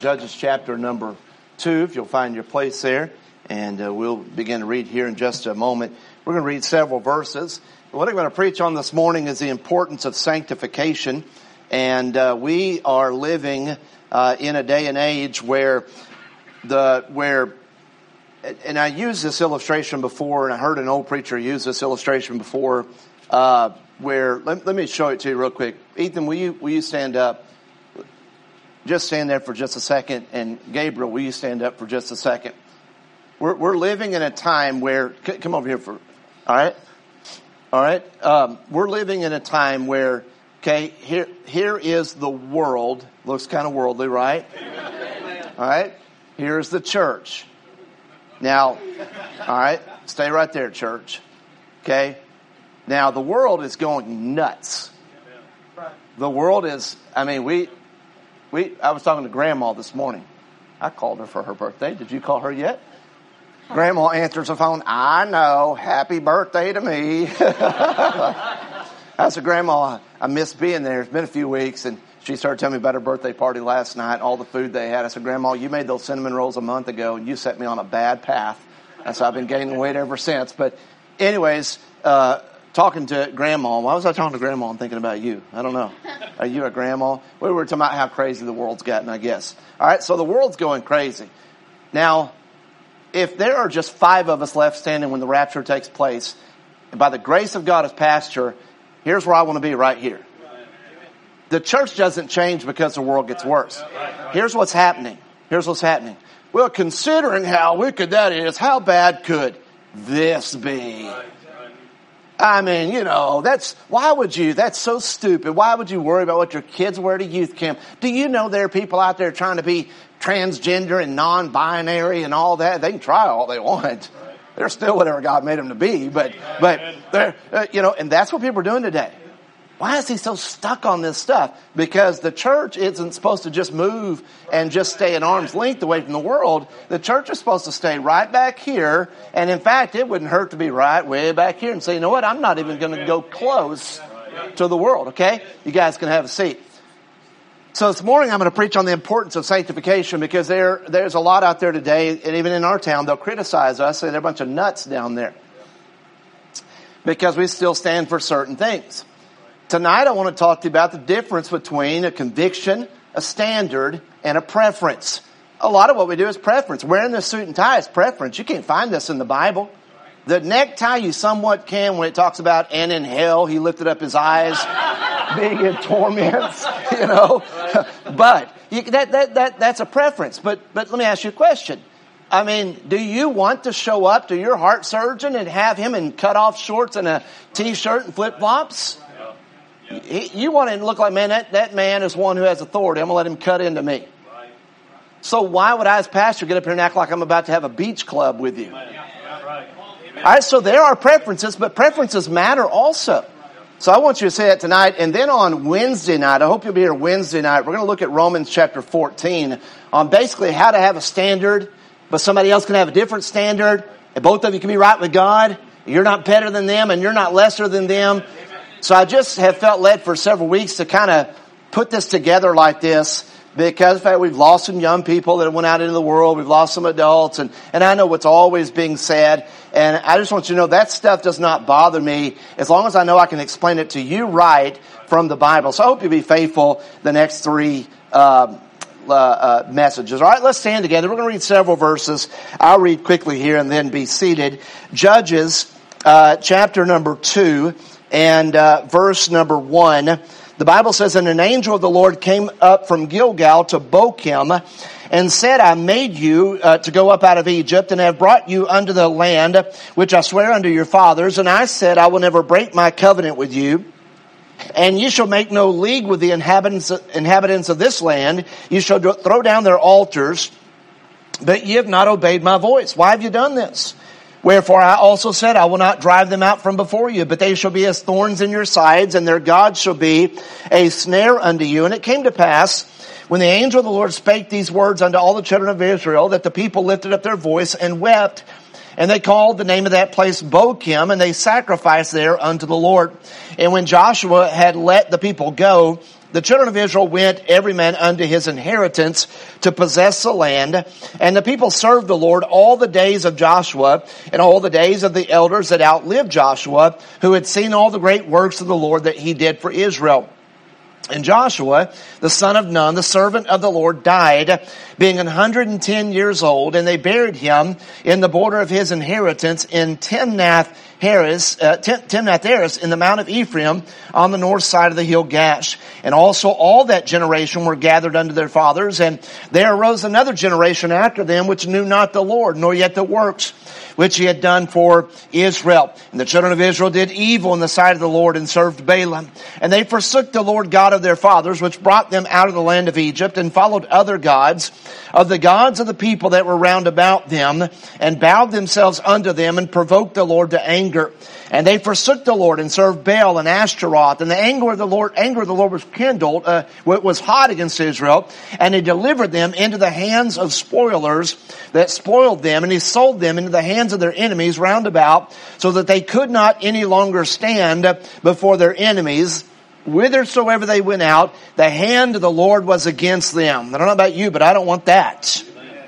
Judges chapter number 2, if you'll find your place there. And we'll begin to read here in just a moment. We're going to read several verses. What I'm going to preach on this morning is the importance of sanctification. And we are living in a day and age where and I used this illustration before, and I heard an old preacher use this illustration before, where, let me show it to you real quick. Ethan, will you stand up? Just stand there for just a second. And Gabriel, will you stand up for just a second? We're living in a time where, come over here all right. We're living in a time where, okay, here is the world. Looks kind of worldly, right? All right. Here's the church. Now, all right, stay right there, church. Okay. Now, the world is going nuts. The world is, I was talking to Grandma this morning. I called her for her birthday. Did you call her yet? Grandma answers the phone. I know. Happy birthday to me. I said, Grandma, I miss being there. It's been a few weeks. And she started telling me about her birthday party last night, all the food they had. I said, Grandma, you made those cinnamon rolls a month ago, and you set me on a bad path. And so I've been gaining weight ever since. But anyways, talking to Grandma. Why was I talking to Grandma and thinking about you? I don't know. Are you a grandma? We were talking about how crazy the world's gotten, I guess. All right, so the world's going crazy. Now, if there are just 5 of us left standing when the rapture takes place, and by the grace of God as pastor, here's where I want to be right here. The church doesn't change because the world gets worse. Here's what's happening. Well, considering how wicked that is, how bad could this be? That's so stupid. Why would you worry about what your kids wear to youth camp? Do you know there are people out there trying to be transgender and non-binary and all that? They can try all they want. They're still whatever God made them to be, but they're, and that's what people are doing today. Why is he so stuck on this stuff? Because the church isn't supposed to just move and just stay at arm's length away from the world. The church is supposed to stay right back here. And in fact, it wouldn't hurt to be right way back here and say, you know what? I'm not even going to go close to the world. Okay? You guys can have a seat. So this morning I'm going to preach on the importance of sanctification because there's a lot out there today, and even in our town, they'll criticize us, and they're a bunch of nuts down there because we still stand for certain things. Tonight I want to talk to you about the difference between a conviction, a standard, and a preference. A lot of what we do is preference. Wearing the suit and tie is preference. You can't find this in the Bible. The necktie you somewhat can when it talks about, and in hell he lifted up his eyes, being in torments, But that's a preference. But let me ask you a question. Do you want to show up to your heart surgeon and have him in cut-off shorts and a t-shirt and flip-flops? You want to look like, man, that man is one who has authority. I'm going to let him cut into me. So why would I as pastor get up here and act like I'm about to have a beach club with you? All right, so there are preferences, but preferences matter also. So I want you to say that tonight. And then on Wednesday night, I hope you'll be here Wednesday night, we're going to look at Romans chapter 14 on basically how to have a standard, but somebody else can have a different standard, and both of you can be right with God. You're not better than them, and you're not lesser than them. So I just have felt led for several weeks to kind of put this together like this because, in fact, we've lost some young people that went out into the world. We've lost some adults, and I know what's always being said. And I just want you to know that stuff does not bother me as long as I know I can explain it to you right from the Bible. So I hope you'll be faithful the next 3 messages. All right, let's stand together. We're going to read several verses. I'll read quickly here and then be seated. Judges chapter number 2. And verse number 1, the Bible says, and an angel of the Lord came up from Gilgal to Bochim and said, I made you to go up out of Egypt and have brought you unto the land which I swear unto your fathers. And I said, I will never break my covenant with you. And you shall make no league with the inhabitants of this land. You shall throw down their altars, but ye have not obeyed my voice. Why have you done this? Wherefore I also said, I will not drive them out from before you, but they shall be as thorns in your sides, and their God shall be a snare unto you. And it came to pass, when the angel of the Lord spake these words unto all the children of Israel, that the people lifted up their voice and wept, and they called the name of that place Bochim, and they sacrificed there unto the Lord. And when Joshua had let the people go, the children of Israel went every man unto his inheritance to possess the land. And the people served the Lord all the days of Joshua and all the days of the elders that outlived Joshua, who had seen all the great works of the Lord that he did for Israel. And Joshua, the son of Nun, the servant of the Lord, died, being 110 years old, and they buried him in the border of his inheritance in Timnath-Heres in the Mount of Ephraim on the north side of the hill Gash. And also all that generation were gathered unto their fathers, and there arose another generation after them which knew not the Lord, nor yet the works which he had done for Israel. And the children of Israel did evil in the sight of the Lord and served Balaam. And they forsook the Lord God of their fathers, which brought them out of the land of Egypt, and followed other gods, of the gods of the people that were round about them, and bowed themselves unto them, and provoked the Lord to anger. And they forsook the Lord and served Baal and Ashtaroth. And the anger of the Lord was kindled, was hot against Israel. And he delivered them into the hands of spoilers that spoiled them. And he sold them into the hands of their enemies round about, so that they could not any longer stand before their enemies. Whithersoever they went out, the hand of the Lord was against them. I don't know about you, but I don't want that.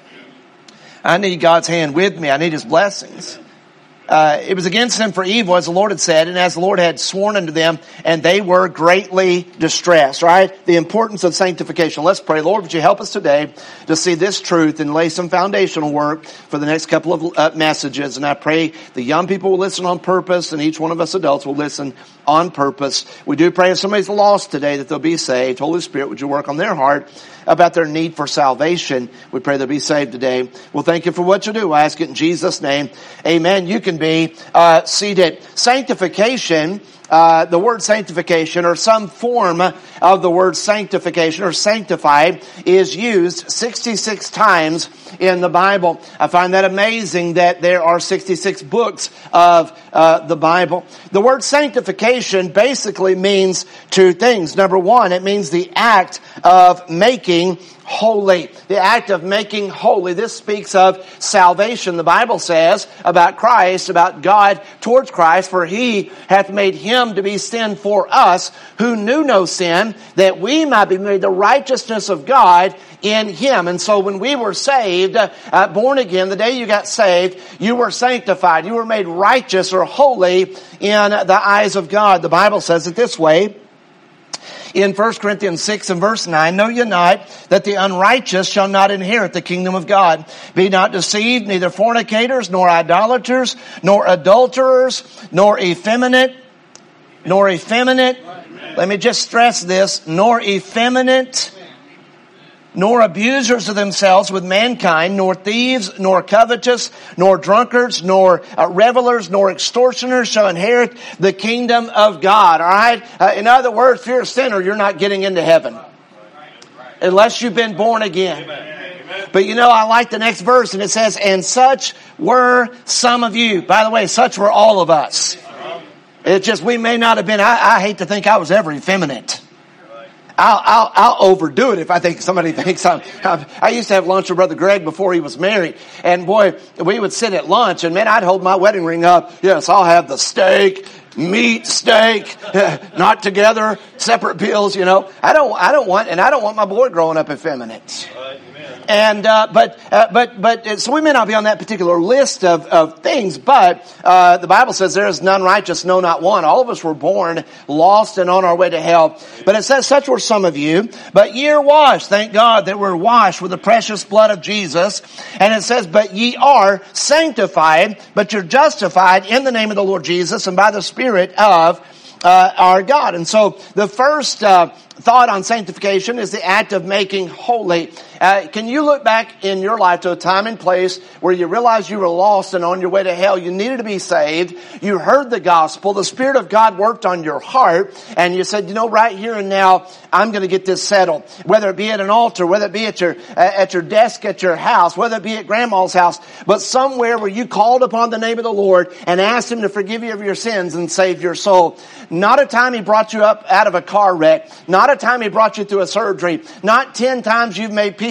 I need God's hand with me. I need his blessings. It was against them for evil, as the Lord had said, and as the Lord had sworn unto them, and they were greatly distressed, right? The importance of sanctification. Let's pray. Lord, would you help us today to see this truth and lay some foundational work for the next couple of messages. And I pray the young people will listen on purpose, and each one of us adults will listen on purpose. We do pray if somebody's lost today that they'll be saved. Holy Spirit, would you work on their heart about their need for salvation? We pray they'll be saved today. Well, thank you for what you do. I ask it in Jesus' name. Amen. You can be seated. Sanctification, the word sanctification, or some form of the word sanctification or sanctified, is used 66 times in the Bible. I find that amazing that there are 66 books of the Bible. The word sanctification basically means two things. Number one, it means the act of making holy. The act of making holy. This speaks of salvation. The Bible says about Christ, about God towards Christ, for he hath made him to be sin for us who knew no sin, that we might be made the righteousness of God in him. And so when we were saved, born again, the day you got saved, you were sanctified. You were made righteous or holy in the eyes of God. The Bible says it this way. In 1 Corinthians 6 and verse 9, know ye not that the unrighteous shall not inherit the kingdom of God? Be not deceived, neither fornicators, nor idolaters, nor adulterers, nor effeminate. Let me just stress this, nor effeminate, nor abusers of themselves with mankind, nor thieves, nor covetous, nor drunkards, nor revelers, nor extortioners shall inherit the kingdom of God. All right? In other words, if you're a sinner, you're not getting into heaven. Unless you've been born again. But you know, I like the next verse, and it says, and such were some of you. By the way, such were all of us. It's just, we may not have been, I hate to think I was ever effeminate. I'll overdo it if I think somebody thinks I used to have lunch with Brother Greg before he was married. And boy, we would sit at lunch and man, I'd hold my wedding ring up. Yes, I'll have the steak, meat, steak, not together, separate bills, you know. I don't want my boy growing up effeminate. And, so we may not be on that particular list of things, but, the Bible says there is none righteous, no, not one. All of us were born lost and on our way to hell. But it says, such were some of you, but ye are washed. Thank God that we're washed with the precious blood of Jesus. And it says, but ye are sanctified, but you're justified in the name of the Lord Jesus and by the Spirit of our God. And so the first thought on sanctification is the act of making holy. Can you look back in your life to a time and place where you realized you were lost and on your way to hell? You needed to be saved. You heard the gospel. The Spirit of God worked on your heart. And you said, you know, right here and now, I'm going to get this settled. Whether it be at an altar, whether it be at your desk at your house, whether it be at grandma's house, but somewhere where you called upon the name of the Lord and asked him to forgive you of your sins and save your soul. Not a time he brought you up out of a car wreck. Not a time he brought you through a surgery. Not 10 times you've made peace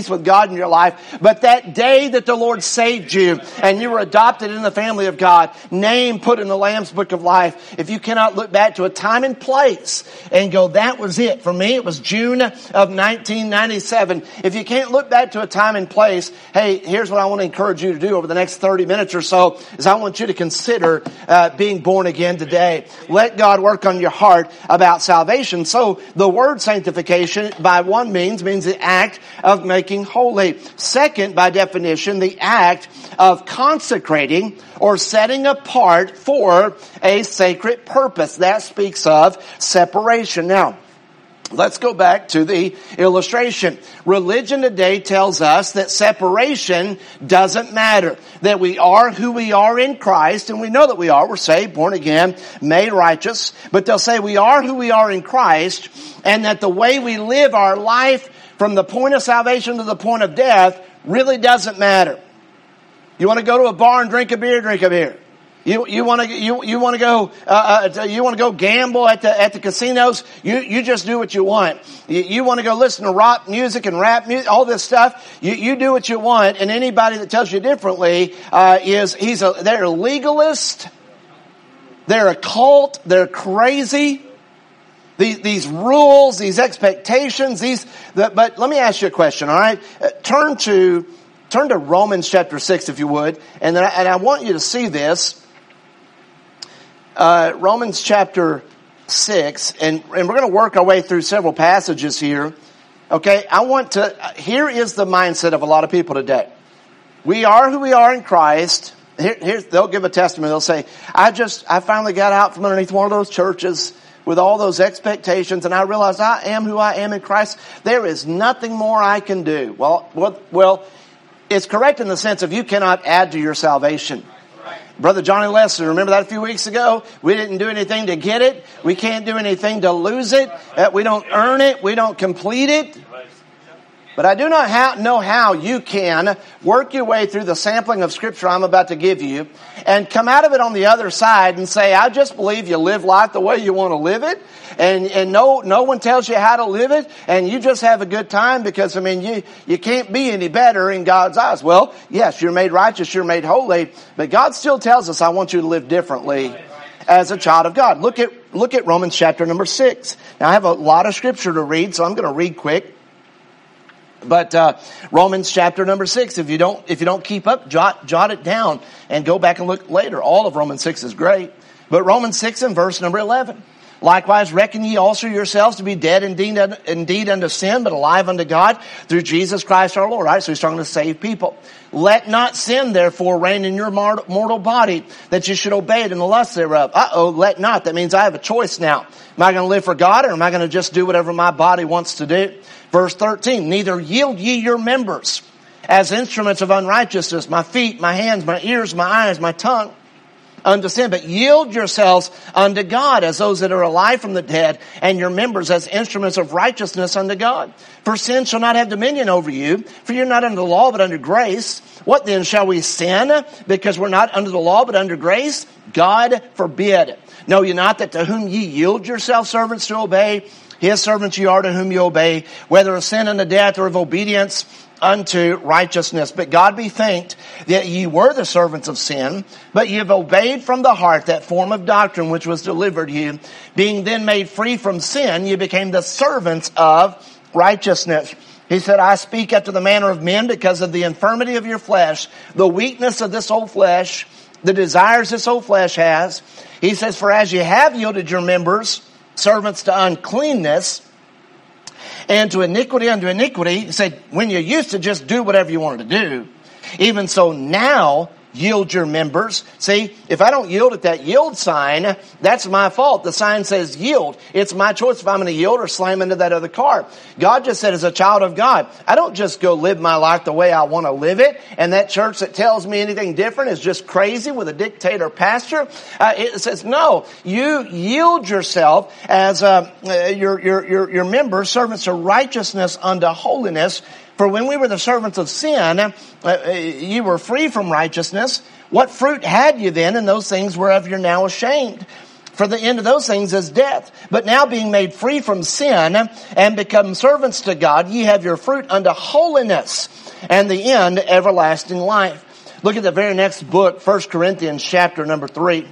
peace with God in your life. But that day that the Lord saved you and you were adopted in the family of God, name put in the Lamb's Book of Life, if you cannot look back to a time and place and go, that was it. For me, it was June of 1997. If you can't look back to a time and place, hey, here's what I want to encourage you to do over the next 30 minutes or so, is I want you to consider being born again today. Let God work on your heart about salvation. So the word sanctification by one means the act of making holy. Second, by definition, the act of consecrating or setting apart for a sacred purpose. That speaks of separation. Now, let's go back to the illustration. Religion today tells us that separation doesn't matter. That we are who we are in Christ, and we know that we are. We're saved, born again, made righteous. But they'll say we are who we are in Christ, and that the way we live our life from the point of salvation to the point of death really doesn't matter. You want to go to a bar and drink a beer, drink a beer. You want to go gamble at the casinos. You just do what you want. You want to go listen to rock music and rap music, all this stuff. You do what you want. And anybody that tells you differently they're a legalist. They're a cult. They're crazy. These rules, these expectations, but let me ask you a question. All right, turn to Romans chapter 6 if you would, and I want you to see this. Romans chapter 6, and we're going to work our way through several passages here. Okay, here is the mindset of a lot of people today. We are who we are in Christ. They'll give a testimony. They'll say, I finally got out from underneath one of those churches with all those expectations, and I realized I am who I am in Christ. There is nothing more I can do. Well, it's correct in the sense of you cannot add to your salvation. Brother Johnny Leslie, remember that a few weeks ago? We didn't do anything to get it. We can't do anything to lose it. We don't earn it. We don't complete it. But I do not know how you can work your way through the sampling of Scripture I'm about to give you and come out of it on the other side and say, I just believe you live life the way you want to live it, and no one tells you how to live it, and you just have a good time because, you can't be any better in God's eyes. Well, yes, you're made righteous, you're made holy, but God still tells us, I want you to live differently as a child of God. Look at Romans chapter number 6. Now, I have a lot of Scripture to read, so I'm going to read quick. But Romans chapter number 6, if you don't keep up, jot it down and go back and look later. All of Romans 6 is great. But Romans 6 and verse number 11. Likewise, reckon ye also yourselves to be dead indeed unto sin, but alive unto God through Jesus Christ our Lord. All right, so he's talking to save people. Let not sin, therefore, reign in your mortal body, that you should obey it in the lust thereof. Let not. That means I have a choice now. Am I going to live for God, or am I going to just do whatever my body wants to do? Verse 13, neither yield ye your members as instruments of unrighteousness, my feet, my hands, my ears, my eyes, my tongue, unto sin, but yield yourselves unto God as those that are alive from the dead, and your members as instruments of righteousness unto God. For sin shall not have dominion over you, for you're not under the law but under grace. What then, shall we sin because we're not under the law but under grace? God forbid. Know ye not that to whom ye yield yourselves servants to obey, his servants ye are to whom ye obey, whether of sin unto death or of obedience unto righteousness. But God be thanked that ye were the servants of sin, but ye have obeyed from the heart that form of doctrine which was delivered you. Being then made free from sin, ye became the servants of righteousness. He said, I speak after the manner of men because of the infirmity of your flesh, the weakness of this old flesh, the desires this old flesh has. He says, for as ye have yielded your members servants to uncleanness and to iniquity unto iniquity, he said, when you used to just do whatever you wanted to do, even so now yield your members. See, if I don't yield at that yield sign, that's my fault. The sign says yield. It's my choice if I'm going to yield or slam into that other car. God just said, as a child of God, I don't just go live my life the way I want to live it, and that church that tells me anything different is just crazy with a dictator pastor. It says, no, you yield yourself as your members, servants of righteousness unto holiness. For when we were the servants of sin, ye were free from righteousness. What fruit had you then in those things whereof you're now ashamed? For the end of those things is death. But now being made free from sin and become servants to God, ye have your fruit unto holiness, and the end everlasting life. Look at the very next book, 1 Corinthians chapter number 3.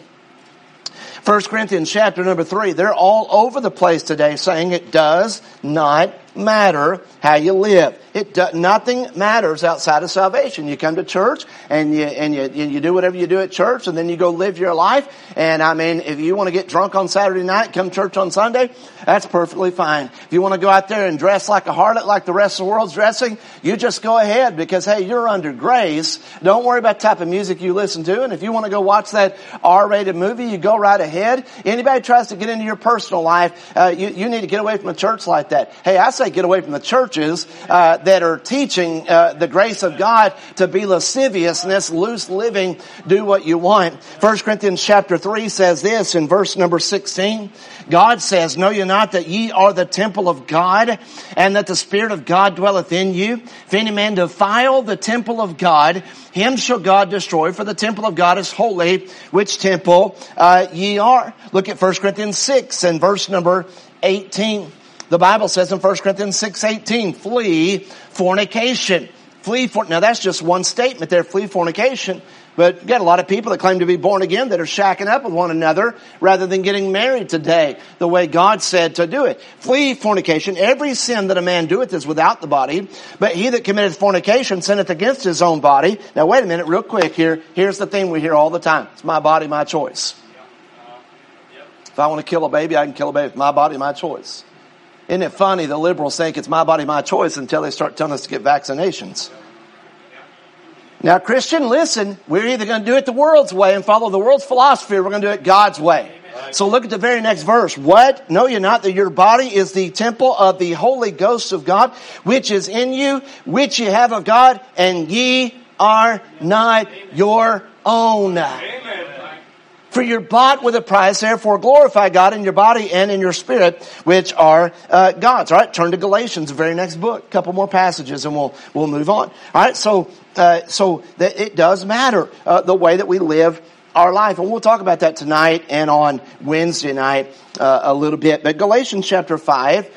1 Corinthians chapter number 3. They're all over the place today saying it does not matter how you live. Nothing matters outside of salvation. You come to church and you do whatever you do at church, and then you go live your life. And I mean, if you want to get drunk on Saturday night, come to church on Sunday, that's perfectly fine. If you want to go out there and dress like a harlot like the rest of the world's dressing, you just go ahead, because hey, you're under grace. Don't worry about the type of music you listen to. And if you want to go watch that R-rated movie, you go right ahead. Anybody tries to get into your personal life, you need to get away from a church like that. Hey, I say get away from the churches that are teaching the grace of God to be lasciviousness, loose living, do what you want. 1 Corinthians chapter 3 says this in verse number 16. God says, know ye not that ye are the temple of God, and that the Spirit of God dwelleth in you? If any man defile the temple of God, him shall God destroy, for the temple of God is holy, which temple ye are. Look at 1 Corinthians 6 and verse number 18. The Bible says in 1 Corinthians 6:18, flee fornication. Now that's just one statement there, flee fornication. But you got a lot of people that claim to be born again that are shacking up with one another rather than getting married today, the way God said to do it. Flee fornication. Every sin that a man doeth is without the body, but he that committeth fornication sinneth against his own body. Now wait a minute, real quick here. Here's the thing we hear all the time. It's my body, my choice. If I want to kill a baby, I can kill a baby. It's my body, my choice. Isn't it funny, the liberals think it's my body, my choice until they start telling us to get vaccinations. Now, Christian, listen, we're either going to do it the world's way and follow the world's philosophy, or we're going to do it God's way. So look at the very next verse. What? Know ye not that your body is the temple of the Holy Ghost of God, which is in you, which ye have of God, and ye are not your own. Amen. For you're bought with a price, therefore glorify God in your body and in your spirit, which are God's. All right, turn to Galatians, the very next book. A couple more passages, and we'll move on. All right, so that it does matter the way that we live our life, and we'll talk about that tonight and on Wednesday night a little bit. But Galatians chapter 5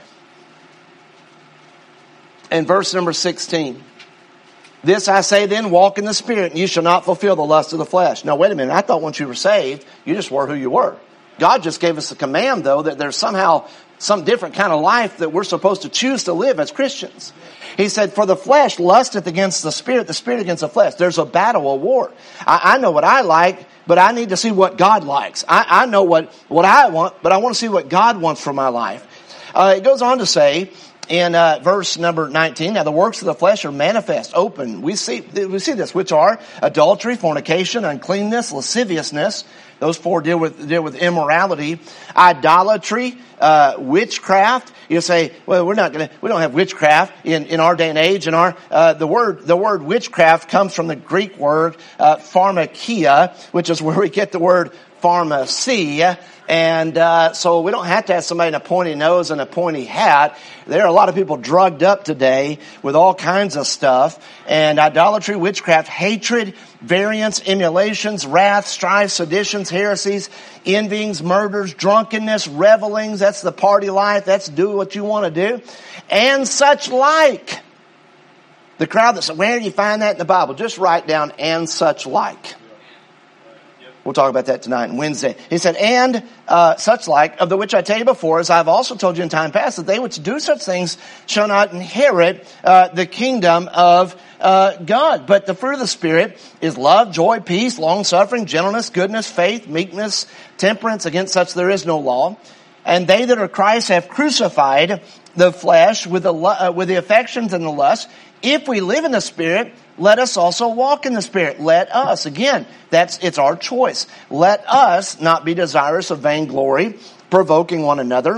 and verse number 16. This I say then, walk in the Spirit, and you shall not fulfill the lust of the flesh. Now, wait a minute. I thought once you were saved, you just were who you were. God just gave us a command, though, that there's somehow some different kind of life that we're supposed to choose to live as Christians. He said, for the flesh lusteth against the Spirit against the flesh. There's a battle, a war. I know what I like, but I need to see what God likes. I know what I want, but I want to see what God wants for my life. It goes on to say, in verse number 19, now the works of the flesh are manifest, open. We see this, which are adultery, fornication, uncleanness, lasciviousness. Those four deal with immorality, idolatry, witchcraft. You say, well, we don't have witchcraft in our day and age. And the word witchcraft comes from the Greek word pharmakia, which is where we get the word pharmacy. And so we don't have to have somebody in a pointy nose and a pointy hat. There are a lot of people drugged up today with all kinds of stuff. And idolatry, witchcraft, hatred, variance, emulations, wrath, strife, seditions, heresies, envyings, murders, drunkenness, revelings. That's the party life. That's do what you want to do. And such like. The crowd that said, where do you find that in the Bible? Just write down and such like. We'll talk about that tonight and Wednesday. He said, and such like, of the which I tell you before, as I've also told you in time past, that they which do such things shall not inherit the kingdom of God. But the fruit of the Spirit is love, joy, peace, long-suffering, gentleness, goodness, faith, meekness, temperance. Against such there is no law. And they that are Christ have crucified the flesh with the affections and the lusts. If we live in the Spirit, let us also walk in the Spirit. Let us. Again, it's our choice. Let us not be desirous of vainglory, provoking one another,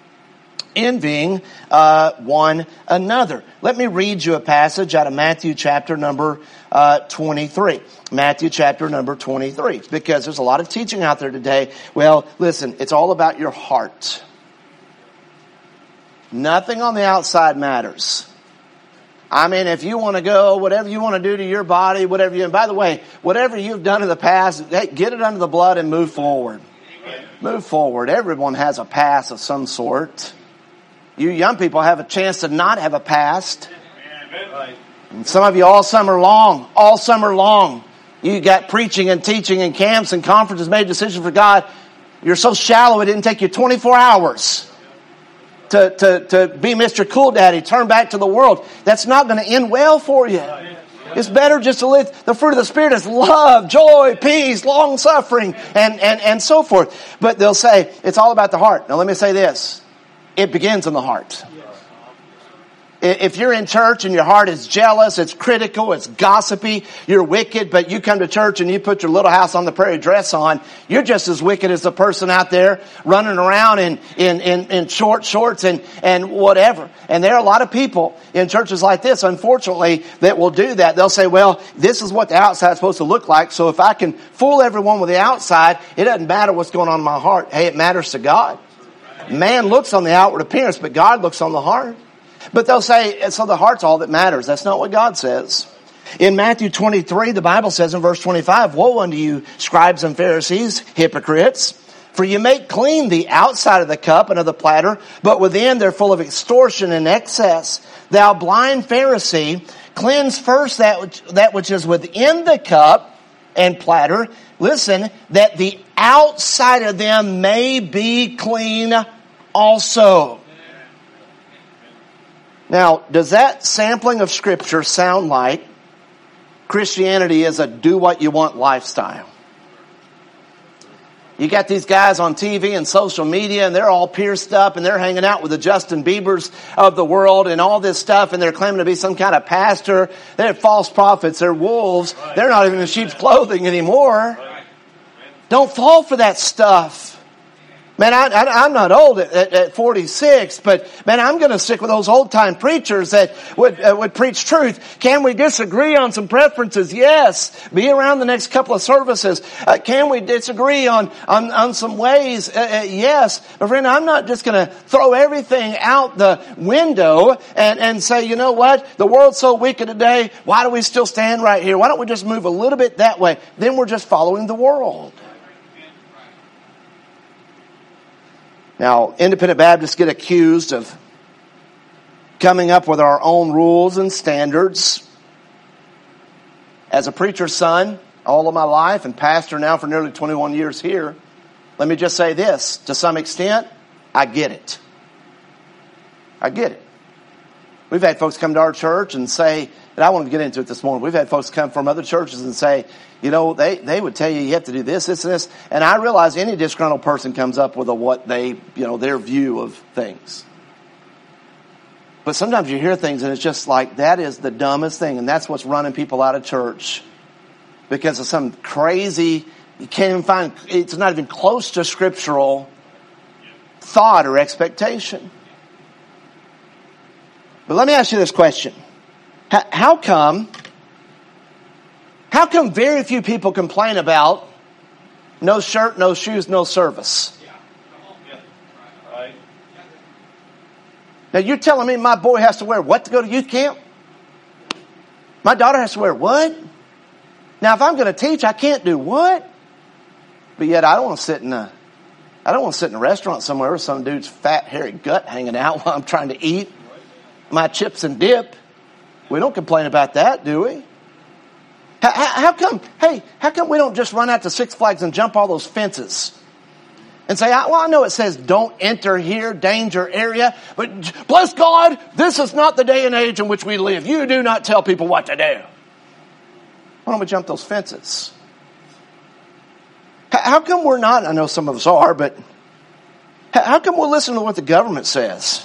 envying one another. Let me read you a passage out of Matthew chapter number 23. Matthew chapter number 23. Because there's a lot of teaching out there today. Well, listen, it's all about your heart. Nothing on the outside matters. I mean, if you want to go, whatever you want to do to your body, and by the way, whatever you've done in the past, get it under the blood and move forward. Move forward. Everyone has a past of some sort. You young people have a chance to not have a past. And some of you all summer long, you got preaching and teaching and camps and conferences, made decisions for God. You're so shallow it didn't take you 24 hours to be Mr. Cool Daddy, turn back to the world. That's not going to end well for you. It's better just to live. The fruit of the Spirit is love, joy, peace, long suffering, and so forth. But they'll say, it's all about the heart. Now let me say this. It begins in the heart. If you're in church and your heart is jealous, it's critical, it's gossipy, you're wicked, but you come to church and you put your Little House on the Prairie dress on, you're just as wicked as the person out there running around in short shorts and whatever. And there are a lot of people in churches like this, unfortunately, that will do that. They'll say, well, this is what the outside is supposed to look like, so if I can fool everyone with the outside, it doesn't matter what's going on in my heart. Hey, it matters to God. Man looks on the outward appearance, but God looks on the heart. But they'll say, so the heart's all that matters. That's not what God says. In Matthew 23, the Bible says in verse 25, woe unto you, scribes and Pharisees, hypocrites! For you make clean the outside of the cup and of the platter, but within they're full of extortion and excess. Thou blind Pharisee, cleanse first that which is within the cup and platter. Listen, that the outside of them may be clean also. Now, does that sampling of Scripture sound like Christianity is a do-what-you-want lifestyle? You got these guys on TV and social media, and they're all pierced up, and they're hanging out with the Justin Biebers of the world and all this stuff, and they're claiming to be some kind of pastor. They're false prophets. They're wolves. They're not even in sheep's clothing anymore. Don't fall for that stuff. Man, I'm not old at 46, but man, I'm going to stick with those old-time preachers that would preach truth. Can we disagree on some preferences? Yes. Be around the next couple of services. Can we disagree on some ways? Yes. But friend, I'm not just going to throw everything out the window and say, you know what? The world's so wicked today. Why do we still stand right here? Why don't we just move a little bit that way? Then we're just following the world. Now, independent Baptists get accused of coming up with our own rules and standards. As a preacher's son all of my life and pastor now for nearly 21 years here, let me just say this. To some extent, I get it. I get it. We've had folks come to our church and say, and I want to get into it this morning. We've had folks come from other churches and say, you know, they would tell you have to do this, this, and this. And I realize any disgruntled person comes up with their view of things. But sometimes you hear things and it's just like, that is the dumbest thing. And that's what's running people out of church. Because of some crazy, you can't even find, it's not even close to scriptural thought or expectation. But let me ask you this question. How come very few people complain about no shirt, no shoes, no service? Now you're telling me my boy has to wear what to go to youth camp? My daughter has to wear what? Now if I'm going to teach, I can't do what? But yet I don't want to sit in a restaurant somewhere with some dude's fat, hairy gut hanging out while I'm trying to eat my chips and dip. We don't complain about that, do we? How come we don't just run out to Six Flags and jump all those fences? And say, well, I know it says don't enter here, danger area, but bless God, this is not the day and age in which we live. You do not tell people what to do. Why don't we jump those fences? How come we're not, I know some of us are, but how come we're listening to what the government says?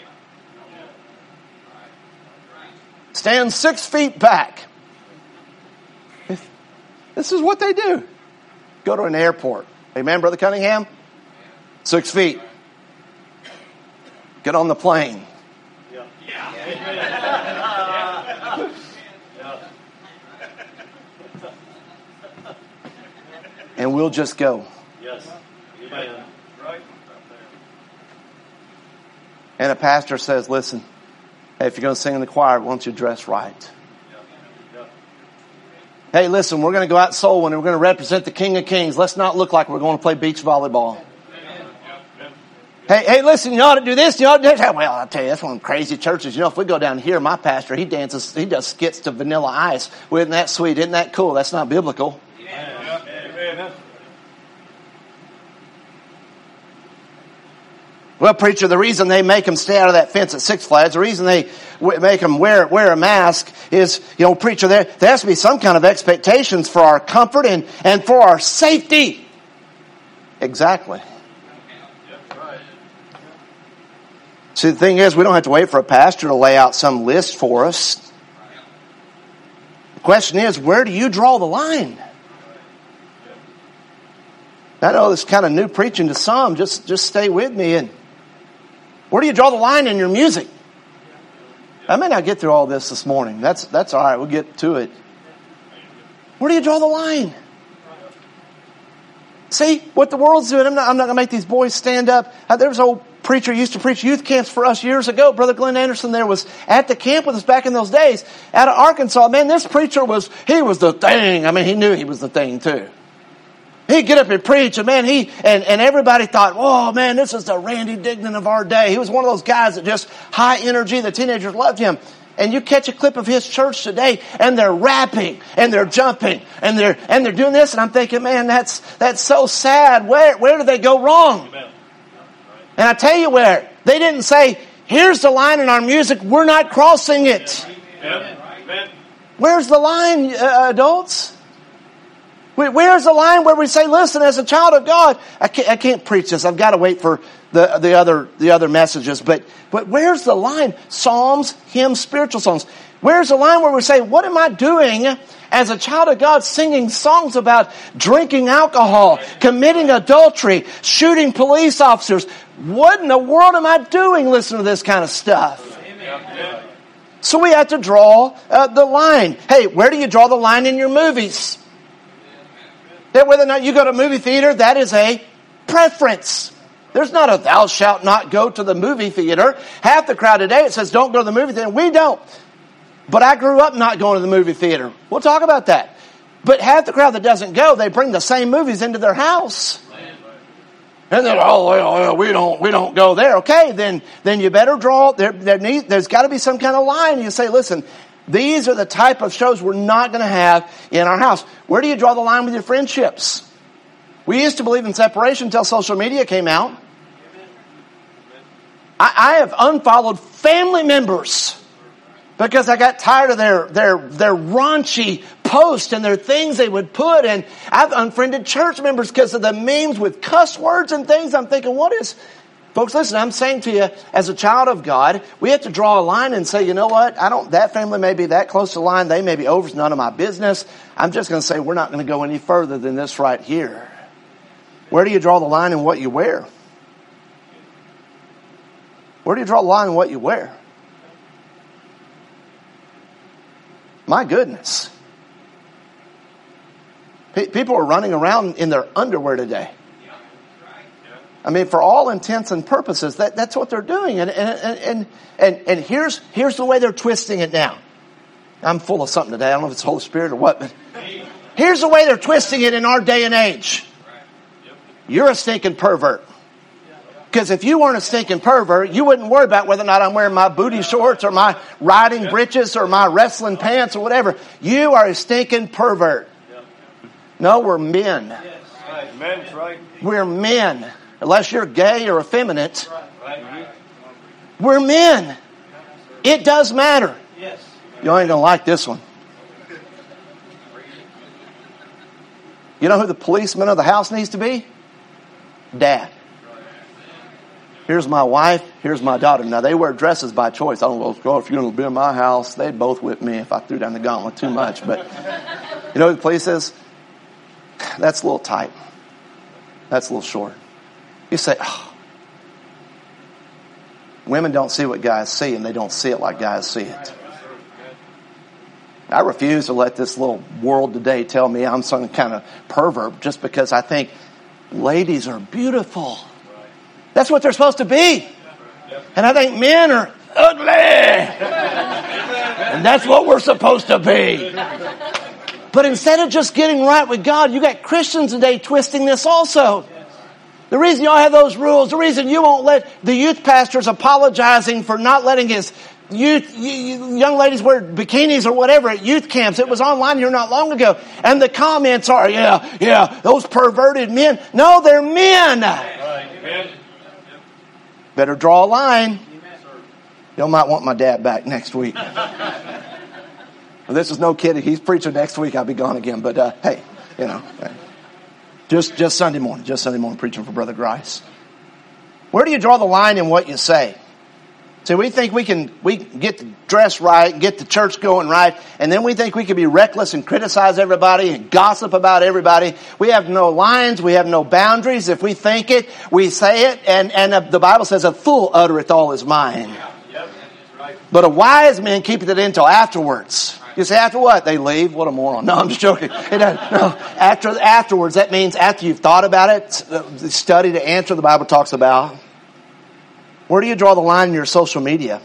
Stand 6 feet back. This is what they do. Go to an airport. Amen, Brother Cunningham? 6 feet. Get on the plane. And we'll just go. Yes. Amen. Right. And a pastor says, listen, hey, if you're going to sing in the choir, why don't you dress right? Hey, listen, we're going to go out and soul winning. We're going to represent the King of Kings. Let's not look like we're going to play beach volleyball. Hey, listen, you ought to do this. You ought to do that. Well, I'll tell you, that's one of them crazy churches. You know, if we go down here, my pastor, he does skits to Vanilla Ice. Well, isn't that sweet? Isn't that cool? That's not biblical. Well, preacher, the reason they make them stay out of that fence at Six Flags, the reason they make them wear a mask is, you know, preacher, there has to be some kind of expectations for our comfort and for our safety. Exactly. See, the thing is, we don't have to wait for a pastor to lay out some list for us. The question is, where do you draw the line? I know this is kind of new preaching to some. Just stay with me. And where do you draw the line in your music? I may not get through all this morning. That's all right. We'll get to it. Where do you draw the line? See what the world's doing. I'm not going to make these boys stand up. There was an old preacher who used to preach youth camps for us years ago. Brother Glenn Anderson there was at the camp with us back in those days out of Arkansas. Man, this preacher was the thing. I mean, he knew he was the thing too. He'd get up and preach, and man, and everybody thought, oh man, this is the Randy Dignan of our day. He was one of those guys that just high energy. The teenagers loved him. And you catch a clip of his church today, and they're rapping, and they're jumping, and they're doing this, and I'm thinking, man, that's so sad. Where did they go wrong? And I tell you where. They didn't say, here's the line in our music, we're not crossing it. Where's the line, adults? Where's the line where we say, listen, as a child of God, I can't preach this. I've got to wait for the other messages. But where's the line? Psalms, hymns, spiritual songs. Where's the line where we say, what am I doing as a child of God singing songs about drinking alcohol, committing adultery, shooting police officers? What in the world am I doing listening to this kind of stuff? So we have to draw the line. Hey, where do you draw the line in your movies? That whether or not you go to a movie theater, that is a preference. There's not a thou shalt not go to the movie theater. Half the crowd today, it says don't go to the movie theater. We don't. But I grew up not going to the movie theater. We'll talk about that. But half the crowd that doesn't go, they bring the same movies into their house. And then, we don't go there. Okay, then you better draw. There's got to be some kind of line. You say, listen, these are the type of shows we're not going to have in our house. Where do you draw the line with your friendships? We used to believe in separation until social media came out. I have unfollowed family members because I got tired of their raunchy posts and their things they would put. And I've unfriended church members because of the memes with cuss words and things. I'm thinking, folks, listen, I'm saying to you, as a child of God, we have to draw a line and say, you know what? That family may be that close to the line. They may be over. It's none of my business. I'm just going to say we're not going to go any further than this right here. Where do you draw the line in what you wear? Where do you draw the line in what you wear? My goodness. People are running around in their underwear today. I mean, for all intents and purposes, that's what they're doing. And here's the way they're twisting it now. I'm full of something today. I don't know if it's the Holy Spirit or what, but here's the way they're twisting it in our day and age. You're a stinking pervert. Because if you weren't a stinking pervert, you wouldn't worry about whether or not I'm wearing my booty shorts or my riding breeches or my wrestling pants or whatever. You are a stinking pervert. No, we're men. We're men. Unless you're gay or effeminate. We're men. It does matter. You ain't going to like this one. You know who the policeman of the house needs to be? Dad. Here's my wife. Here's my daughter. Now, they wear dresses by choice. I don't know if you're going to be in my house. They'd both whip me if I threw down the gauntlet too much. But you know who the police is? That's a little tight. That's a little short. You say, women don't see what guys see, and they don't see it like guys see it. I refuse to let this little world today tell me I'm some kind of pervert just because I think ladies are beautiful. That's what they're supposed to be. And I think men are ugly. And that's what we're supposed to be. But instead of just getting right with God, you got Christians today twisting this also. The reason y'all have those rules, the reason you won't let the youth pastors apologizing for not letting his young ladies wear bikinis or whatever at youth camps. It was online here not long ago. And the comments are, yeah, those perverted men. No, they're men. Right. Better draw a line. Y'all might want my dad back next week. Well, this is no kidding. He's preaching next week. I'll be gone again. But hey, just Sunday morning. Just Sunday morning preaching for Brother Grice. Where do you draw the line in what you say? See, we think we can get the dress right, get the church going right, and then we think we can be reckless and criticize everybody and gossip about everybody. We have no lines, we have no boundaries. If we think it, we say it, and the Bible says a fool uttereth all his mind. But a wise man keepeth it until afterwards. You say, after what? They leave? What a moron. No, I'm just joking. No, afterwards, that means after you've thought about it, the study to answer the Bible talks about. Where do you draw the line in your social media?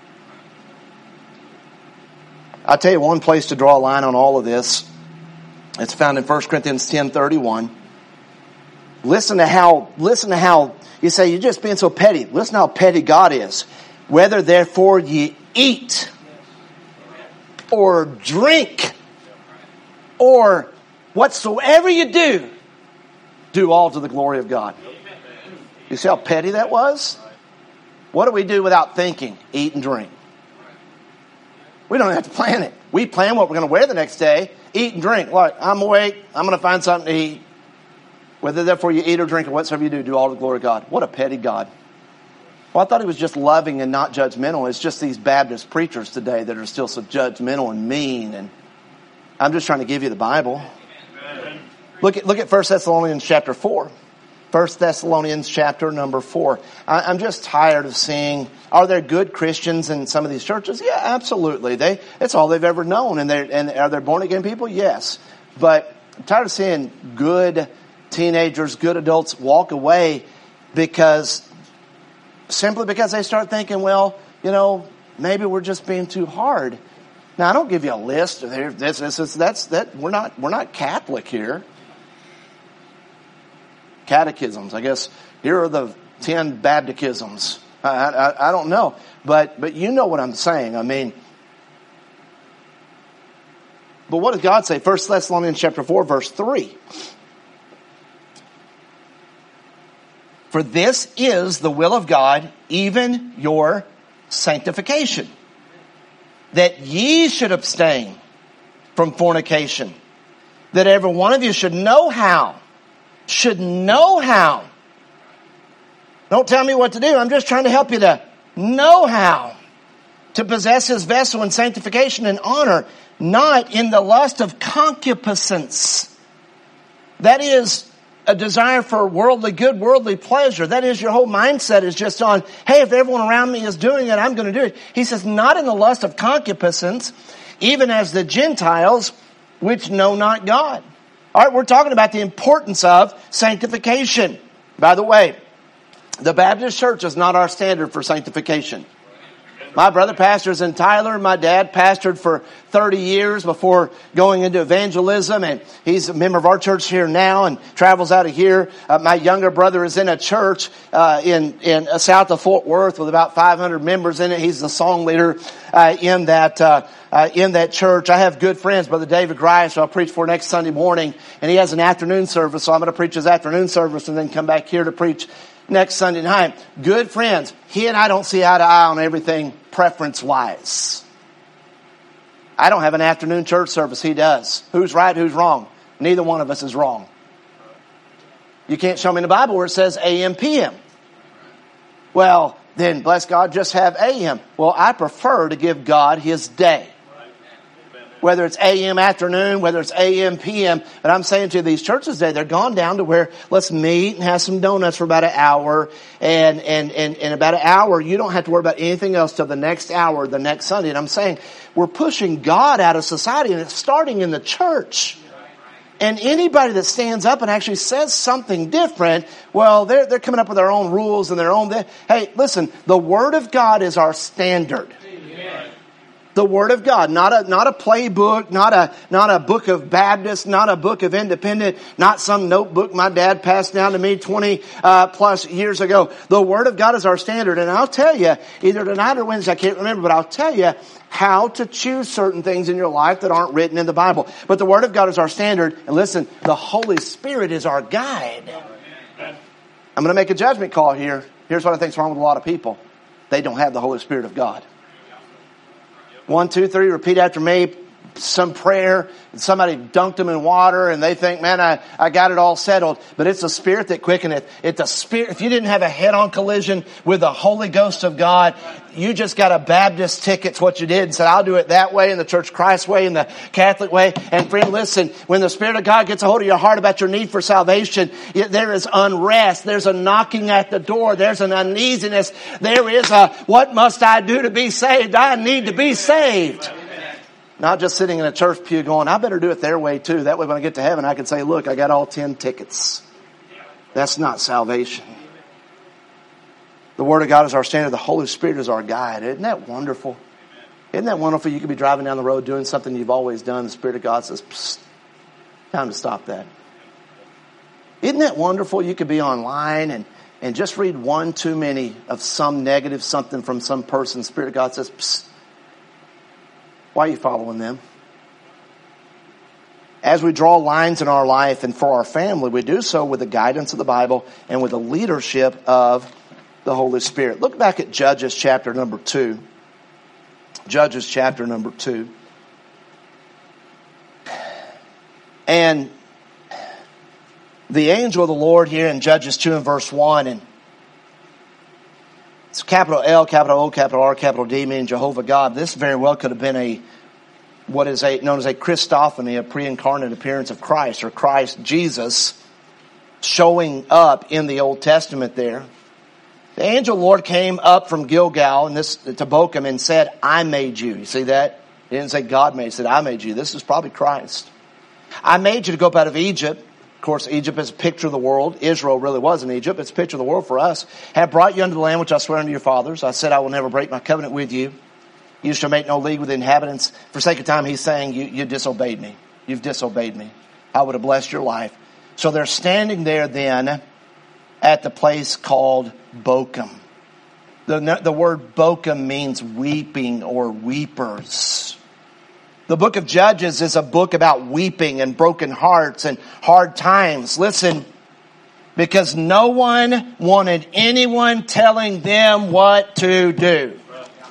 I'll tell you one place to draw a line on all of this. It's found in 1 Corinthians 10:31. Listen to how you say, you're just being so petty. Listen to how petty God is. Whether therefore ye eat or drink or whatsoever you do all to the glory of God. You see how petty that was? What do we do without thinking? Eat and drink. We don't have to plan it. We plan what we're going to wear the next day. Eat and drink. Like, I'm awake. I'm going to find something to eat. Whether therefore you eat or drink or whatsoever you do all to the glory of God. What a petty God. Well, I thought he was just loving and not judgmental. It's just these Baptist preachers today that are still so judgmental and mean. And I'm just trying to give you the Bible. Look at 1 Thessalonians chapter 4. 1 Thessalonians chapter number 4. I'm just tired of seeing, are there good Christians in some of these churches? Yeah, absolutely. It's all they've ever known. And are there born again people? Yes. But I'm tired of seeing good teenagers, good adults walk away simply because they start thinking, well, maybe we're just being too hard. Now, I don't give you a list of that. We're not Catholic here. Catechisms, I guess. Here are the 10 baptisms. I don't know, but you know what I'm saying. I mean, but what does God say? 1 Thessalonians chapter 4, verse 3. For this is the will of God, even your sanctification, that ye should abstain from fornication, that every one of you should know how. Don't tell me what to do. I'm just trying to help you to know how to possess his vessel in sanctification and honor, not in the lust of concupiscence. That is a desire for worldly good, worldly pleasure. That is, your whole mindset is just on, hey, if everyone around me is doing it, I'm going to do it. He says, not in the lust of concupiscence, even as the Gentiles which know not God. All right, we're talking about the importance of sanctification. By the way, the Baptist church is not our standard for sanctification. My brother pastors in Tyler. My dad pastored for 30 years before going into evangelism, and he's a member of our church here now and travels out of here. My younger brother is in a church in south of Fort Worth with about 500 members in it. He's the song leader in that church. I have good friends, Brother David Grice, who I'll preach for next Sunday morning, and he has an afternoon service, so I'm going to preach his afternoon service and then come back here to preach next Sunday night. Good friends. He and I don't see eye to eye on everything preference-wise. I don't have an afternoon church service. He does. Who's right, who's wrong? Neither one of us is wrong. You can't show me in the Bible where it says AM, PM. Well, then, bless God, just have AM. Well, I prefer to give God his day. Whether it's AM afternoon, whether it's AM, PM. But I'm saying to these churches today, they're gone down to where let's meet and have some donuts for about an hour. And about an hour, you don't have to worry about anything else till the next hour, the next Sunday. And I'm saying we're pushing God out of society, and it's starting in the church. And anybody that stands up and actually says something different, well, they're coming up with their own rules and their own. Hey, listen, the Word of God is our standard. Amen. The Word of God, not a playbook, not a book of Baptist, not a book of Independent, not some notebook my dad passed down to me 20 plus years ago. The Word of God is our standard. And I'll tell you, either tonight or Wednesday, I can't remember, but I'll tell you how to choose certain things in your life that aren't written in the Bible. But the Word of God is our standard. And listen, the Holy Spirit is our guide. I'm going to make a judgment call here. Here's what I think is wrong with a lot of people. They don't have the Holy Spirit of God. 1, 2, 3, repeat after me. Some prayer, somebody dunked them in water and they think, man, I got it all settled. But it's the Spirit that quickeneth. It's the Spirit. If you didn't have a head-on collision with the Holy Ghost of God, you just got a Baptist ticket's what you did and said, I'll do it that way, in the Church of Christ way, in the Catholic way. And friend, listen, when the Spirit of God gets a hold of your heart about your need for salvation, there is unrest. There's a knocking at the door. There's an uneasiness. There is a, what must I do to be saved? I need to be saved. Not just sitting in a church pew going, I better do it their way too. That way when I get to heaven, I can say, look, I got all 10 tickets. That's not salvation. The Word of God is our standard. The Holy Spirit is our guide. Isn't that wonderful? Isn't that wonderful? You could be driving down the road doing something you've always done. The Spirit of God says, psst, time to stop that. Isn't that wonderful? You could be online and just read one too many of some negative something from some person. The Spirit of God says, psst. Why are you following them? As we draw lines in our life and for our family, we do so with the guidance of the Bible and with the leadership of the Holy Spirit. Look back at Judges chapter number 2. Judges chapter number 2. And the angel of the Lord here in Judges 2 and verse 1, and it's capital L, capital O, capital R, capital D, meaning Jehovah God. This very well could have been what is known as a Christophany, a pre-incarnate appearance of Christ, or Christ Jesus showing up in the Old Testament there. The angel of the Lord came up from Gilgal and to Bochum and said, I made you. You see that? He didn't say God made. He said, I made you. This is probably Christ. I made you to go up out of Egypt. Of course, Egypt is a picture of the world. Israel really was in Egypt. It's a picture of the world for us. Have brought you unto the land which I swear unto your fathers. I said, I will never break my covenant with you. You shall make no league with the inhabitants. For sake of time, he's saying, you disobeyed me. You've disobeyed me. I would have blessed your life. So they're standing there then at the place called Bochum. The word Bochum means weeping or weepers. The book of Judges is a book about weeping and broken hearts and hard times. Listen, because no one wanted anyone telling them what to do.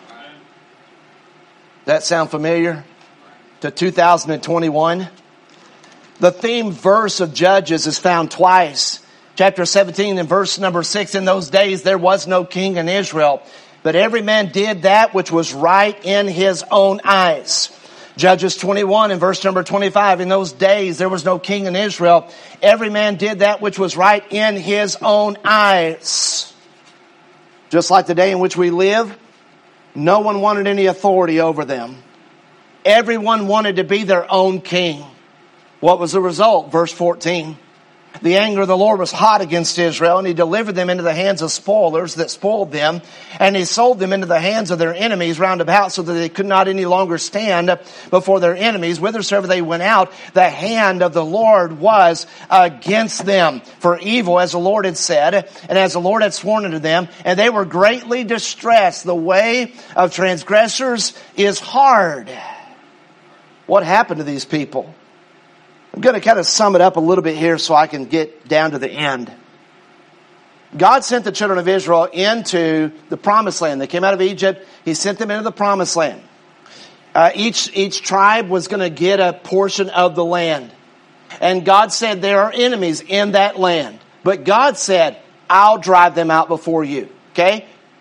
That sound familiar to 2021? The theme verse of Judges is found twice. Chapter 17 and verse number 6, in those days there was no king in Israel, but every man did that which was right in his own eyes. Judges 21 and verse number 25, in those days there was no king in Israel. Every man did that which was right in his own eyes. Just like the day in which we live, no one wanted any authority over them. Everyone wanted to be their own king. What was the result? Verse 14. The anger of the Lord was hot against Israel, and he delivered them into the hands of spoilers that spoiled them, and he sold them into the hands of their enemies round about, so that they could not any longer stand before their enemies. Whithersoever they went out, the hand of the Lord was against them for evil, as the Lord had said, and as the Lord had sworn unto them, and they were greatly distressed. The way of transgressors is hard. What happened to these people? I'm going to kind of sum it up a little bit here so I can get down to the end. God sent the children of Israel into the promised land. They came out of Egypt. He sent them into the promised land. Each tribe was going to get a portion of the land. And God said there are enemies in that land. But God said, I'll drive them out before you. Okay?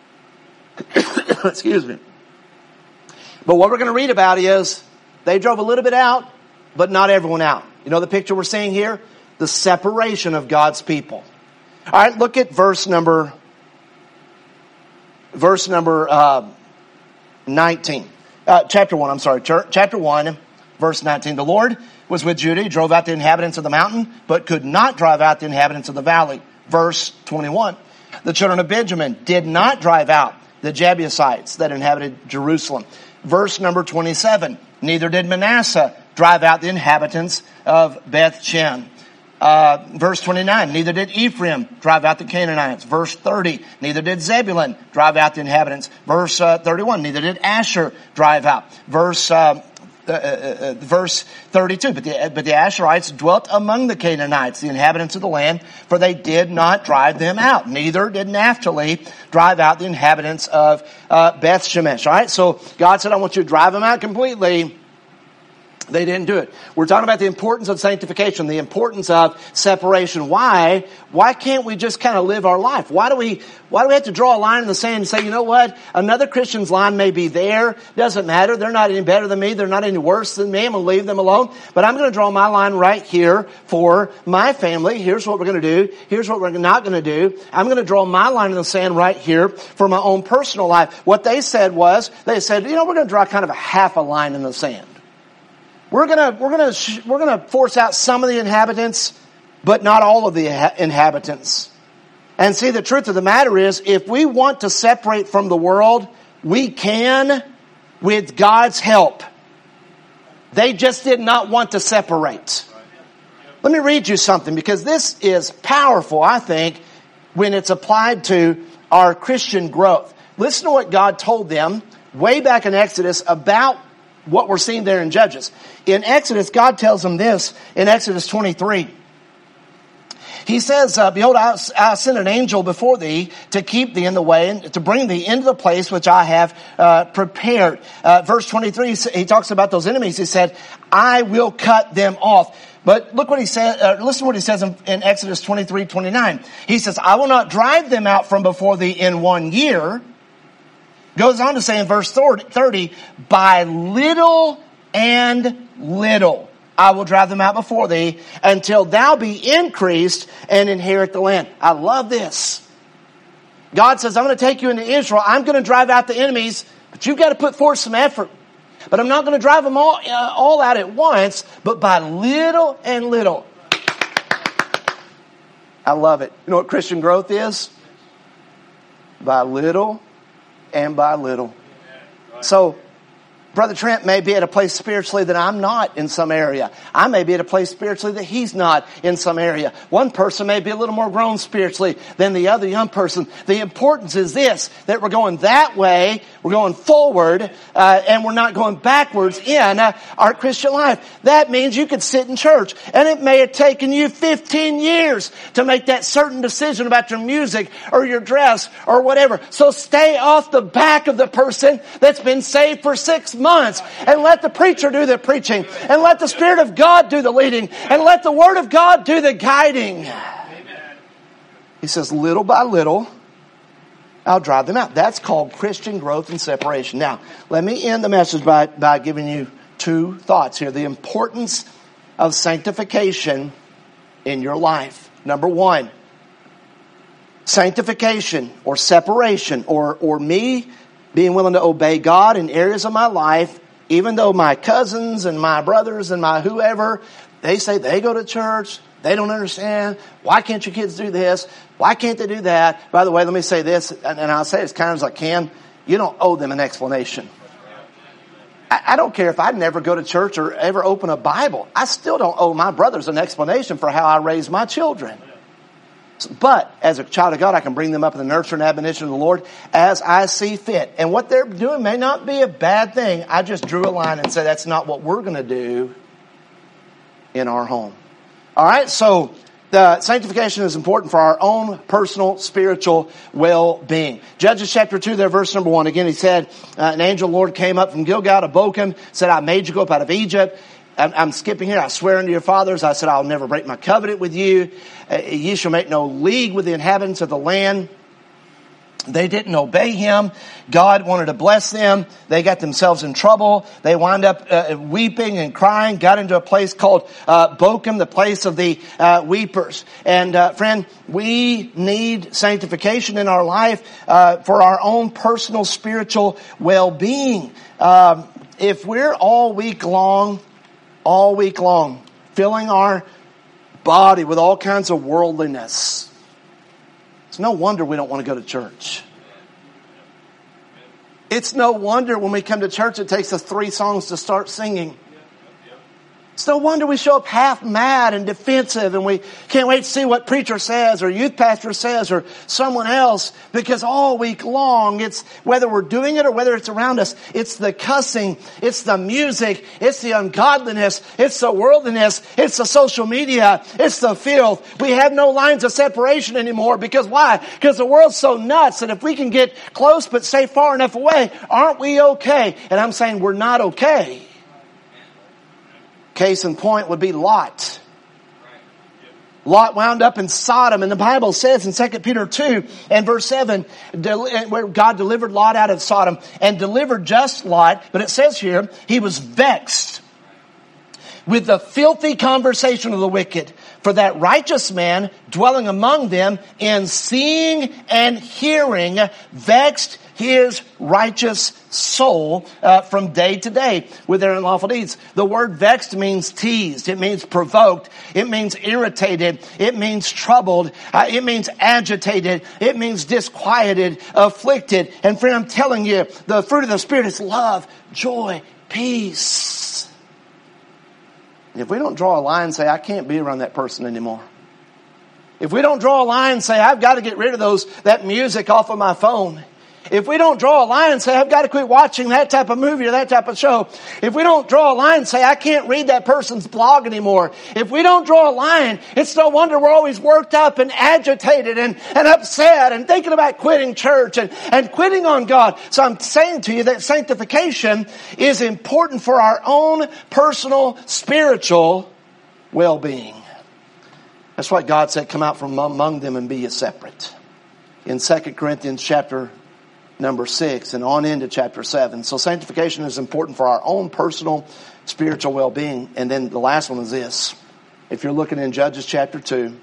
Excuse me. But what we're going to read about is they drove a little bit out, but not everyone out. You know the picture we're seeing here? The separation of God's people. All right, look at verse number 19. Chapter 1, I'm sorry. Chapter 1, verse 19. The Lord was with Judah. He drove out the inhabitants of the mountain, but could not drive out the inhabitants of the valley. Verse 21. The children of Benjamin did not drive out the Jebusites that inhabited Jerusalem. Verse number 27. Neither did Manasseh drive out the inhabitants of Beth-shan. Verse 29, neither did Ephraim drive out the Canaanites. Verse 30, neither did Zebulun drive out the inhabitants. Verse 31, neither did Asher drive out. Verse 32, but the Asherites dwelt among the Canaanites, the inhabitants of the land, for they did not drive them out. Neither did Naphtali drive out the inhabitants of Beth-shemesh. All right, so God said, I want you to drive them out completely. They didn't do it. We're talking about the importance of sanctification, the importance of separation. Why? Why can't we just kind of live our life? Why do we have to draw a line in the sand and say, you know what? Another Christian's line may be there. Doesn't matter. They're not any better than me. They're not any worse than me. I'm going to leave them alone. But I'm going to draw my line right here for my family. Here's what we're going to do. Here's what we're not going to do. I'm going to draw my line in the sand right here for my own personal life. What they said, we're going to draw kind of a half a line in the sand. We're gonna force out some of the inhabitants, but not all of the inhabitants. And see, the truth of the matter is, if we want to separate from the world, we can with God's help. They just did not want to separate. Let me read you something, because this is powerful, I think, when it's applied to our Christian growth. Listen to what God told them way back in Exodus about what we're seeing there in Judges. In Exodus, God tells them this in Exodus 23. He says, behold, I send an angel before thee to keep thee in the way and to bring thee into the place which I have prepared. Verse 23, he talks about those enemies. He said, I will cut them off. But look what he said, listen to what he says in Exodus 23:29. He says, I will not drive them out from before thee in 1 year. Goes on to say in verse 30, by little and little I will drive them out before thee until thou be increased and inherit the land. I love this. God says, I'm going to take you into Israel. I'm going to drive out the enemies, but you've got to put forth some effort. But I'm not going to drive them all out at once, but by little and little. I love it. You know what Christian growth is? By little and by little. So, Brother Trent may be at a place spiritually that I'm not in some area. I may be at a place spiritually that he's not in some area. One person may be a little more grown spiritually than the other young person. The importance is this, that we're going that way, we're going forward, and we're not going backwards in our Christian life. That means you could sit in church, and it may have taken you 15 years to make that certain decision about your music or your dress or whatever. So stay off the back of the person that's been saved for 6 months. And let the preacher do the preaching. And let the Spirit of God do the leading. And let the Word of God do the guiding. Amen. He says, little by little, I'll drive them out. That's called Christian growth and separation. Now, let me end the message by giving you 2 thoughts here. The importance of sanctification in your life. Number 1, sanctification or separation or me being willing to obey God in areas of my life, even though my cousins and my brothers and my whoever, they say they go to church, they don't understand. Why can't your kids do this? Why can't they do that? By the way, let me say this, and I'll say it as kind as I can. You don't owe them an explanation. I don't care if I never go to church or ever open a Bible. I still don't owe my brothers an explanation for how I raise my children. But as a child of God, I can bring them up in the nurture and admonition of the Lord as I see fit. And what they're doing may not be a bad thing. I just drew a line and said that's not what we're going to do in our home. All right, so the sanctification is important for our own personal spiritual well-being. Judges chapter 2, there, verse number 1. Again, he said, an angel of the Lord came up from Gilgal to Bochum, said, I made you go up out of Egypt. I'm skipping here. I swear unto your fathers. I said, I'll never break my covenant with you. Ye shall make no league with the inhabitants of the land. They didn't obey him. God wanted to bless them. They got themselves in trouble. They wound up weeping and crying, got into a place called Bochum, the place of the weepers. And friend, we need sanctification in our life for our own personal spiritual well-being. If we're all week long, filling our body with all kinds of worldliness, it's no wonder we don't want to go to church. It's no wonder when we come to church it takes us 3 songs to start singing. It's no wonder we show up half mad and defensive and we can't wait to see what preacher says or youth pastor says or someone else, because all week long, it's whether we're doing it or whether it's around us, it's the cussing, it's the music, it's the ungodliness, it's the worldliness, it's the social media, it's the filth. We have no lines of separation anymore. Because why? Because the world's so nuts that if we can get close but stay far enough away, aren't we okay? And I'm saying we're not okay. Case in point would be Lot. Lot wound up in Sodom, and the Bible says in 2 Peter 2 and verse 7, where God delivered Lot out of Sodom and delivered just Lot, but it says here, he was vexed with the filthy conversation of the wicked. For that righteous man dwelling among them in seeing and hearing vexed his righteous soul from day to day with their unlawful deeds. The word vexed means teased. It means provoked. It means irritated. It means troubled. It means agitated. It means disquieted, afflicted. And friend, I'm telling you, the fruit of the Spirit is love, joy, peace. If we don't draw a line and say, I can't be around that person anymore. If we don't draw a line and say, I've got to get rid of that music off of my phone. If we don't draw a line and say, I've got to quit watching that type of movie or that type of show. If we don't draw a line and say, I can't read that person's blog anymore. If we don't draw a line, it's no wonder we're always worked up and agitated and upset and thinking about quitting church and quitting on God. So I'm saying to you that sanctification is important for our own personal spiritual well-being. That's why God said, come out from among them and be ye separate. In 2 Corinthians chapter number 6 and on into chapter 7. So sanctification is important for our own personal spiritual well-being. And then the last one is this. If you're looking in Judges chapter 2,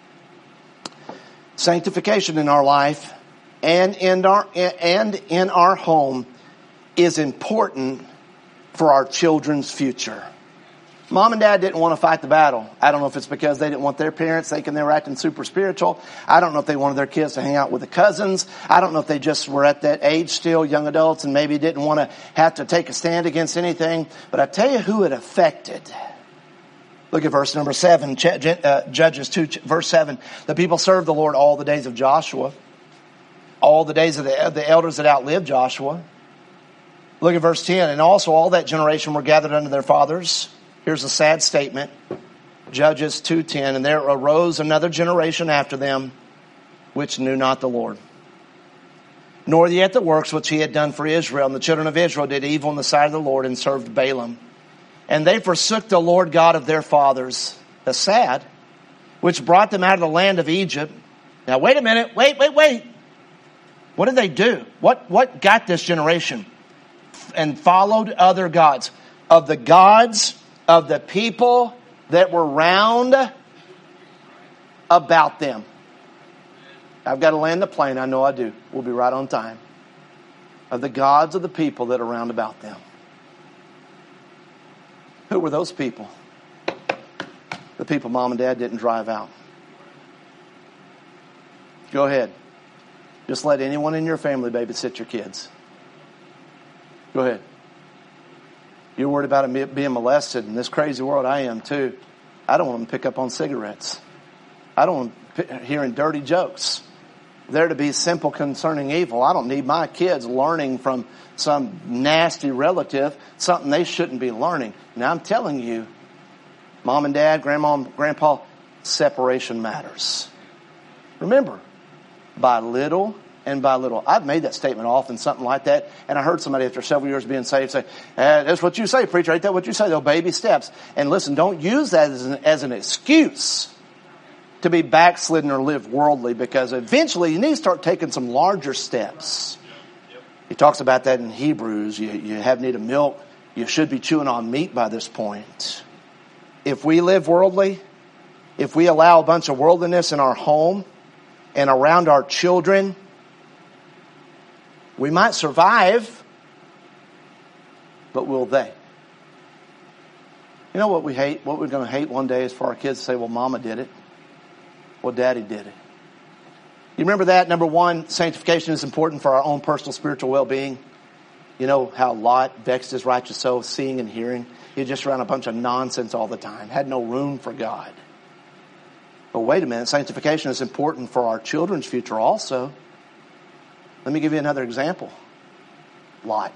sanctification in our life and in our home is important for our children's future. Mom and Dad didn't want to fight the battle. I don't know if it's because they didn't want their parents thinking they were acting super spiritual. I don't know if they wanted their kids to hang out with the cousins. I don't know if they just were at that age still, young adults, and maybe didn't want to have to take a stand against anything. But I tell you who it affected. Look at verse number 7, Judges 2, verse 7. The people served the Lord all the days of Joshua, all the days of the elders that outlived Joshua. Look at verse 10. And also all that generation were gathered unto their fathers. Here's a sad statement. Judges 2:10. And there arose another generation after them, which knew not the Lord, nor yet the works which he had done for Israel. And the children of Israel did evil in the sight of the Lord and served Balaam. And they forsook the Lord God of their fathers. That's sad. Which brought them out of the land of Egypt. Now wait a minute. Wait. What did they do? What got this generation? And followed other gods. Of the gods of the people that were round about them. I've got to land the plane. I know I do. We'll be right on time. Of the gods of the people that are round about them. Who were those people? The people Mom and Dad didn't drive out. Go ahead. Just let anyone in your family babysit your kids. Go ahead. You're worried about them being molested in this crazy world. I am too. I don't want them to pick up on cigarettes. I don't want them hearing dirty jokes. They're to be simple concerning evil. I don't need my kids learning from some nasty relative something they shouldn't be learning. Now I'm telling you, Mom and Dad, Grandma and Grandpa, separation matters. Remember, by little and by little. I've made that statement often, something like that. And I heard somebody after several years being saved say, that's what you say, preacher. Ain't that what you say? They'll baby steps. And listen, don't use that as an excuse to be backslidden or live worldly, because eventually you need to start taking some larger steps. He talks about that in Hebrews. You have need of milk. You should be chewing on meat by this point. If we live worldly, if we allow a bunch of worldliness in our home and around our children, we might survive, but will they? You know what we hate? What we're going to hate one day is for our kids to say, well, Mama did it. Well, Daddy did it. You remember that? Number one, sanctification is important for our own personal spiritual well-being. You know how Lot vexed his righteous soul, seeing and hearing? He was just around a bunch of nonsense all the time. Had no room for God. But wait a minute. Sanctification is important for our children's future also. Let me give you another example. Lot.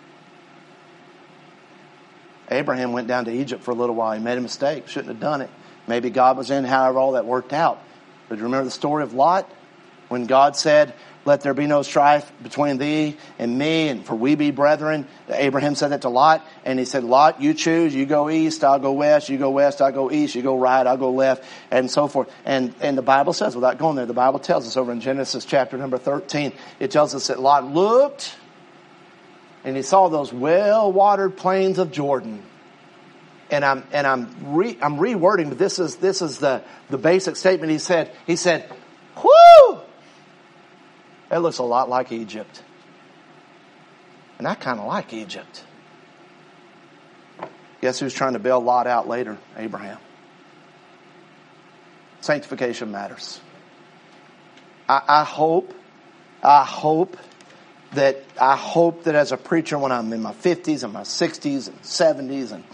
Abraham went down to Egypt for a little while. He made a mistake. Shouldn't have done it. Maybe God was in, however all that worked out. But do you remember the story of Lot? When God said, let there be no strife between thee and me, and for we be brethren. Abraham said that to Lot, and he said, Lot, you choose. You go east, I'll go west. You go west, I'll go east. You go right, I'll go left, and so forth. And the Bible says, without going there, the Bible tells us over in Genesis chapter number 13, it tells us that Lot looked, and he saw those well-watered plains of Jordan. And I'm rewording, but this is the basic statement. He said, whoo! It looks a lot like Egypt. And I kind of like Egypt. Guess who's trying to bail Lot out later? Abraham. Sanctification matters. I hope that as a preacher, when I'm in my 50s and my 60s and 70s, and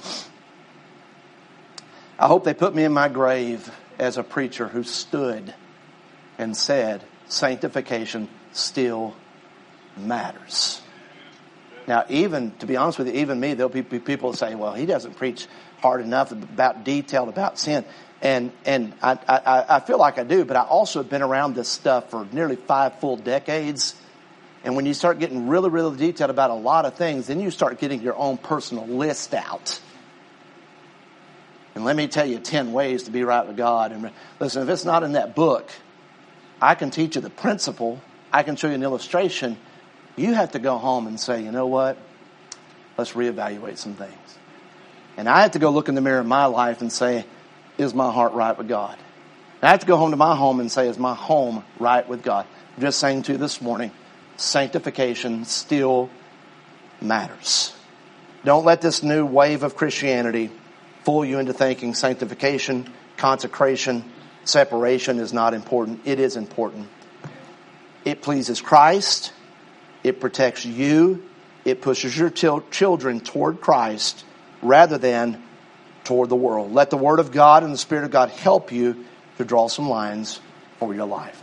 I hope they put me in my grave as a preacher who stood and said, sanctification still matters. Now, even, to be honest with you, even me, there'll be people who say, well, he doesn't preach hard enough detailed about sin. And I feel like I do, but I also have been around this stuff for nearly 5 full decades. And when you start getting really, really detailed about a lot of things, then you start getting your own personal list out. And let me tell you 10 ways to be right with God. And listen, if it's not in that book, I can teach you the principle. I can show you an illustration. You have to go home and say, you know what? Let's reevaluate some things. And I have to go look in the mirror of my life and say, is my heart right with God? And I have to go home to my home and say, is my home right with God? I'm just saying to you this morning, sanctification still matters. Don't let this new wave of Christianity fool you into thinking sanctification, consecration, separation is not important. It is important. It pleases Christ. It protects you. It pushes your children toward Christ rather than toward the world. Let the Word of God and the Spirit of God help you to draw some lines for your life.